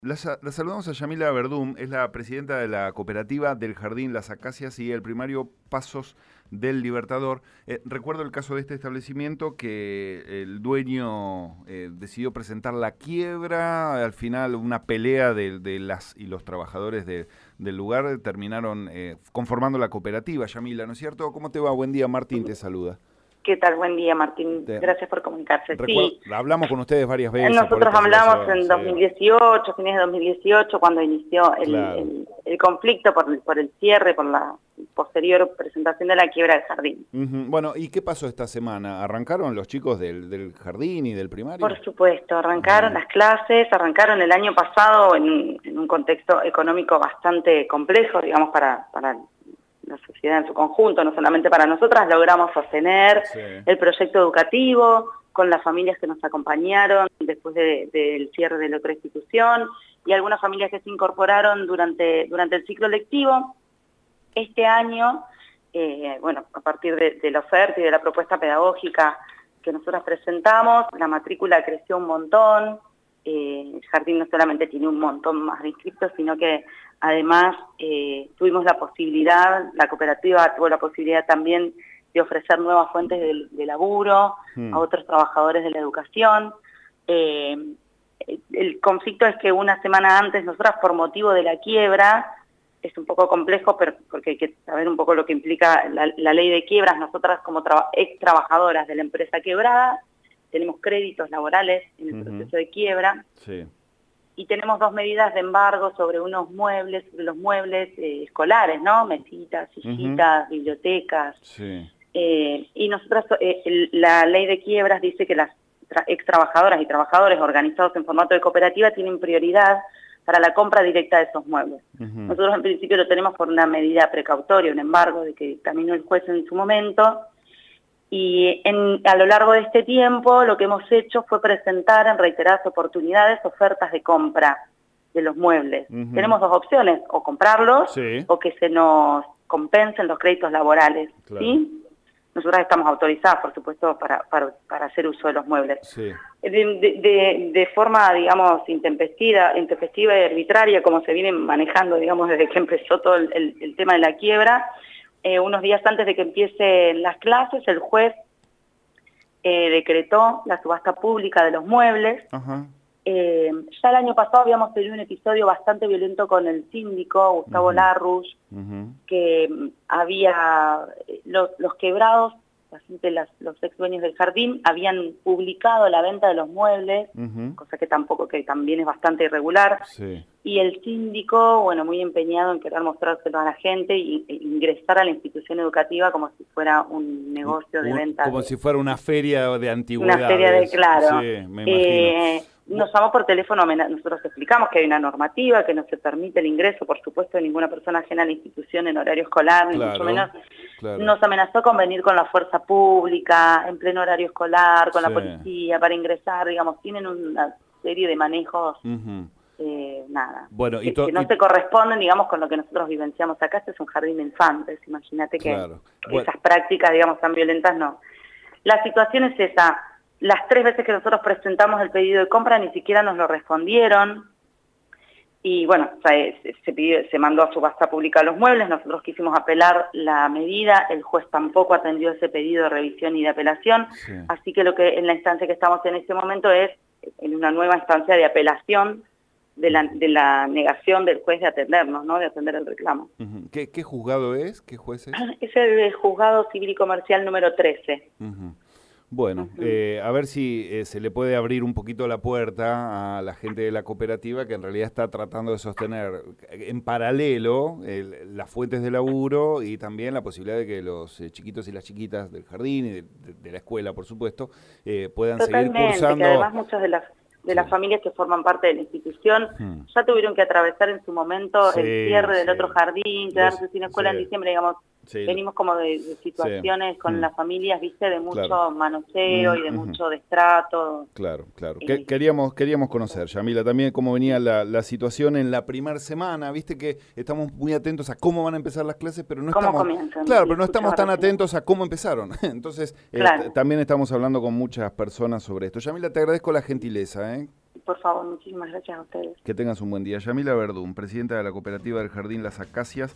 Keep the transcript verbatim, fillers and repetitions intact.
La, sa- la saludamos a Yamila Verdún, es la presidenta de la cooperativa del Jardín Las Acacias y el primario Pasos del Libertador. Eh, recuerdo el caso de este establecimiento que el dueño eh, decidió presentar la quiebra, al final una pelea de, de las y los trabajadores de- del lugar terminaron eh, conformando la cooperativa. Yamila, ¿no es cierto? ¿Cómo te va? Buen día, Martín te saluda. ¿Qué tal? Buen día, Martín. Te- Gracias por comunicarse. recuerdo, Sí, hablamos con ustedes varias veces por nosotros esta hablamos situación, en sí, dos mil dieciocho, fines de dos mil dieciocho, cuando inició el, claro. el, el conflicto por, el- por el cierre, por la posterior presentación de la quiebra del jardín. Ujú. Bueno, ¿y qué pasó esta semana? ¿Arrancaron los chicos del, del jardín y del primario? Por supuesto, arrancaron Ajá. las clases, arrancaron el año pasado en, un- en un contexto económico bastante complejo, digamos, para, para la sociedad en su conjunto, no solamente para nosotras. Logramos sostener Sí. el proyecto educativo con las familias que nos acompañaron después de- del cierre de la otra institución y algunas familias que se incorporaron durante, durante el ciclo lectivo. Este año, eh, bueno, a partir de, de la oferta y de la propuesta pedagógica que nosotros presentamos, la matrícula creció un montón. Eh, el jardín no solamente tiene un montón más de inscriptos, sino que además eh, tuvimos la posibilidad, la cooperativa tuvo la posibilidad también de ofrecer nuevas fuentes de, de laburo Hmm. a otros trabajadores de la educación. Eh, el, el conflicto es que una semana antes nosotras, por motivo de la quiebra, es un poco complejo, pero porque hay que saber un poco lo que implica la, la ley de quiebras. Nosotras, como traba, ex trabajadoras de la empresa quebrada, tenemos créditos laborales en el Ujú. proceso de quiebra Sí. y tenemos dos medidas de embargo sobre unos muebles, sobre los muebles eh, escolares, ¿no? Mesitas, sillitas, bibliotecas. Sí. Eh, y nosotras, eh, el- la ley de quiebras dice que las tra- ex trabajadoras y trabajadores organizados en formato de cooperativa tienen prioridad para la compra directa de esos muebles. Ujú. Nosotros en principio lo tenemos por una medida precautoria, un embargo de que dictaminó el juez en su momento, y en, a lo largo de este tiempo lo que hemos hecho fue presentar en reiteradas oportunidades ofertas de compra de los muebles. Ujú. Tenemos dos opciones, o comprarlos Sí. o que se nos compensen los créditos laborales, Claro. ¿sí? Nosotras estamos autorizadas, por supuesto, para, para, para hacer uso de los muebles. Sí. De, de, de, de forma, digamos, intempestiva, intempestiva y arbitraria, como se viene manejando, digamos, desde que empezó todo el, el, el tema de la quiebra, eh, unos días antes de que empiecen las clases, el juez eh, decretó la subasta pública de los muebles. Ajá. Eh, ya el año pasado habíamos tenido un episodio bastante violento con el síndico, Gustavo Ujú. Larrush, Ujú. que mm, había, los, los quebrados, la gente, las, los ex dueños del jardín, habían publicado la venta de los muebles, Ujú. cosa que tampoco, que también es bastante irregular, Sí. y el síndico, bueno, muy empeñado en querer mostrárselo a la gente y, e ingresar a la institución educativa como si fuera un negocio de Un- venta. como de, si fuera una feria de una antigüedades. feria de, claro. Sí, me imagino. Eh, nos llamó por teléfono, amena- nosotros explicamos que hay una normativa, que no se permite el ingreso, por supuesto, de ninguna persona ajena a la institución en horario escolar, ni Claro, mucho menos. claro. Nos amenazó con venir con la fuerza pública, en pleno horario escolar, con Sí. la policía, para ingresar, digamos, tienen una serie de manejos, Ujú. eh, nada, Bueno, y que, to- que no y- se corresponden, digamos, con lo que nosotros vivenciamos acá. Este es un jardín de infantes, imagínate que Claro. Bueno. esas prácticas, digamos, tan violentas no. La situación es esa. Las tres veces que nosotros presentamos el pedido de compra ni siquiera nos lo respondieron. Y bueno, se, se, pidió, se mandó a subasta pública los muebles, nosotros quisimos apelar la medida, el juez tampoco atendió ese pedido de revisión y de apelación, Sí. así que lo que en la instancia que estamos en este momento es en una nueva instancia de apelación de la, de la negación del juez de atendernos, ¿no? De atender el reclamo. Ujú. ¿Qué, qué juzgado es? ¿Qué juez es? Es el juzgado civil y comercial número trece. Ujú. Bueno, Ujú. eh, a ver si eh, se le puede abrir un poquito la puerta a la gente de la cooperativa que en realidad está tratando de sostener en paralelo el- las fuentes de laburo y también la posibilidad de que los eh, chiquitos y las chiquitas del jardín y de, de- de la escuela, por supuesto, eh, puedan seguir Totalmente, cursando. que además muchas de las de Sí. las familias que forman parte de la institución Hmm. ya tuvieron que atravesar en su momento Sí, el cierre del sí. otro jardín, quedarse Los- sin escuela sí. en diciembre, digamos, Sí, venimos como de, de situaciones con Hmm. las familias, viste, de mucho Claro. manoseo Mm, y de ujú. mucho destrato. Claro, claro. Eh, Que- queríamos, queríamos conocer, Yamila, también cómo venía la, la situación en la primera semana. Viste que estamos muy atentos a cómo van a empezar las clases, pero no ¿Cómo estamos. comienzan? Claro, Sí, pero no estamos tan escuchaba recién. atentos a cómo empezaron. Entonces, eh, Claro. t- también estamos hablando con muchas personas sobre esto. Yamila, te agradezco la gentileza, ¿eh? Por favor, muchísimas gracias a ustedes. Que tengas un buen día. Yamila Verdún, presidenta de la cooperativa del Jardín Las Acacias.